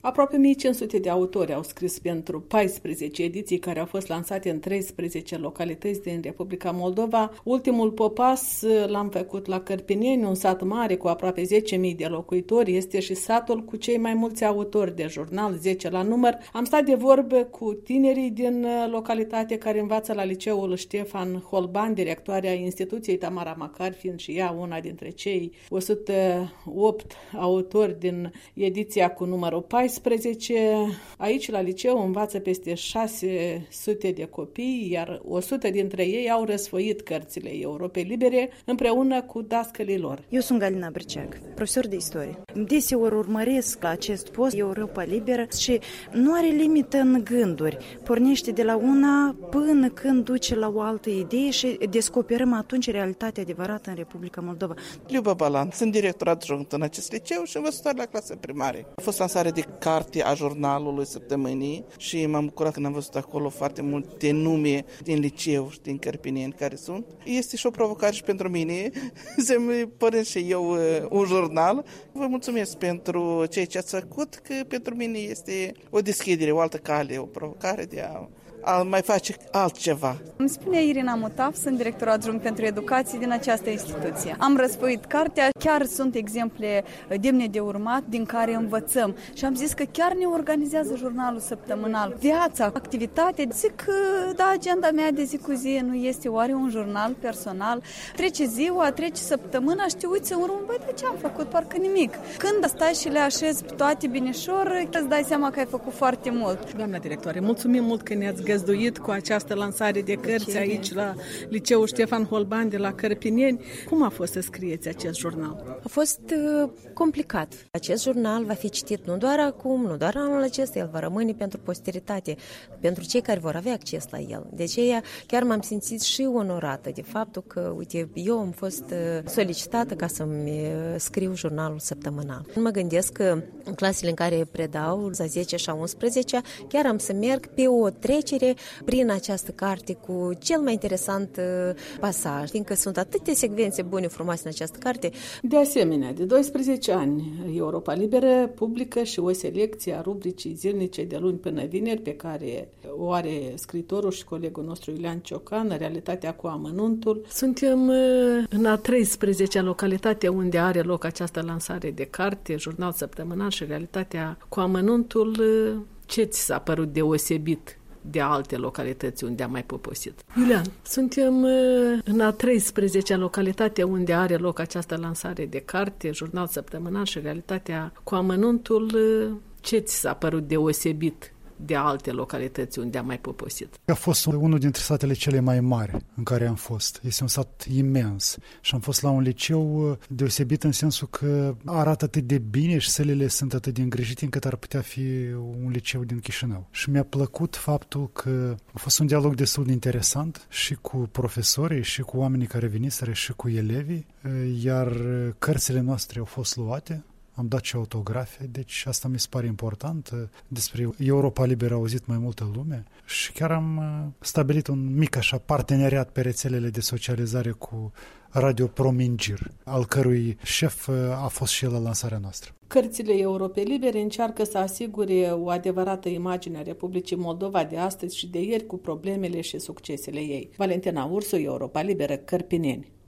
Aproape 1500 de autori au scris pentru 14 ediții care au fost lansate în 13 localități din Republica Moldova. Ultimul popas l-am făcut la Cărpineni, un sat mare cu aproape 10.000 de locuitori. Este și satul cu cei mai mulți autori de jurnal, 10 la număr. Am stat de vorbă cu tinerii din localitate care învață la liceul Ștefan Holban, directoarea instituției Tamara Macar, fiind și ea una dintre cei 108 autori din ediția cu numărul 14. Aici la liceu învață peste 600 de copii, iar 100 dintre ei au răsfoit cărțile Europei Libere împreună cu dascălii lor. Eu sunt Galina Brceag, profesor de istorie. Deseori urmăresc acest post Europa Liberă și nu are limită în gânduri. Pornește de la una până când duce la o altă idee și descoperim atunci realitatea adevărată în Republica Moldova. Liuba Balan, sunt director adjunct în acest liceu și învățătoare la clasă primare. A fost lansare de carte a jurnalului săptămânii și m-am bucurat când am văzut acolo foarte multe nume din liceu și din Cărpineni care sunt. Este și o provocare și pentru mine să-mi părând și eu un jurnal. Vă mulțumesc pentru ceea ce ați făcut, că pentru mine este o deschidere, o altă cale, o provocare de a mai face altceva. Îmi spune Irina Mutaf, sunt director adjunct pentru educație din această instituție. Am răsfoit cartea, chiar sunt exemple demne de urmat din care învățăm și am zis că chiar ne organizează jurnalul săptămânal. Viața, activitatea, zic da, agenda mea de zi cu zi nu este oare un jurnal personal. Trece ziua, trece săptămâna și te uiți în urmă, băi, de ce am făcut? Parcă nimic. Când stai și le așezi toate binișor, îți dai seama că ai făcut foarte mult. Doamna directoare, mulțumim mult că ne-ați găzduit cu această lansare de cărți aici la liceul Ștefan Holban de la Cărpineni. Cum a fost să scrieți acest jurnal? A fost complicat. Acest jurnal va fi citit nu doar acum, nu doar anul acesta, el va rămâne pentru posteritate, pentru cei care vor avea acces la el. De aceea chiar m-am simțit și onorată de faptul că, uite, eu am fost solicitată ca să-mi scriu jurnalul săptămânal. Mă gândesc că în clasele în care predau, la 10 și a 11, chiar am să merg pe o trecere prin această carte cu cel mai interesant pasaj, fiindcă sunt atâtea secvențe bune, frumoase în această carte. De asemenea, de 12 ani, Europa Liberă publică și o selecție a rubricii zilnice de luni până vineri, pe care o are scriitorul și colegul nostru Iulian Ciocan, Realitatea cu amănuntul. Suntem în a 13-a localitate unde are loc această lansare de carte, jurnal săptămânal și Realitatea cu amănuntul. Ce ți s-a părut deosebit de alte localități unde am mai poposit? Iulian, suntem în a 13-a localitate unde are loc această lansare de carte, jurnal săptămânal și Realitatea cu amănuntul. Ce ți s-a părut deosebit de alte localități unde am mai poposit? A fost unul dintre satele cele mai mari în care am fost. Este un sat imens și am fost la un liceu deosebit în sensul că arată atât de bine și sălile sunt atât de îngrijite încât ar putea fi un liceu din Chișinău. Și mi-a plăcut faptul că a fost un dialog destul de interesant și cu profesorii, și cu oamenii care veniseră, și cu elevii, iar cărțile noastre au fost luate. Am dat și autografe, deci asta mi se pare important. Despre Europa Liberă a auzit mai multă lume și chiar am stabilit un mic așa parteneriat pe rețelele de socializare cu Radio Promingir, al cărui șef a fost și el la lansarea noastră. Cărțile Europei Libere încearcă să asigure o adevărată imagine a Republicii Moldova de astăzi și de ieri cu problemele și succesele ei. Valentina Ursu, Europa Liberă, Cărpineni.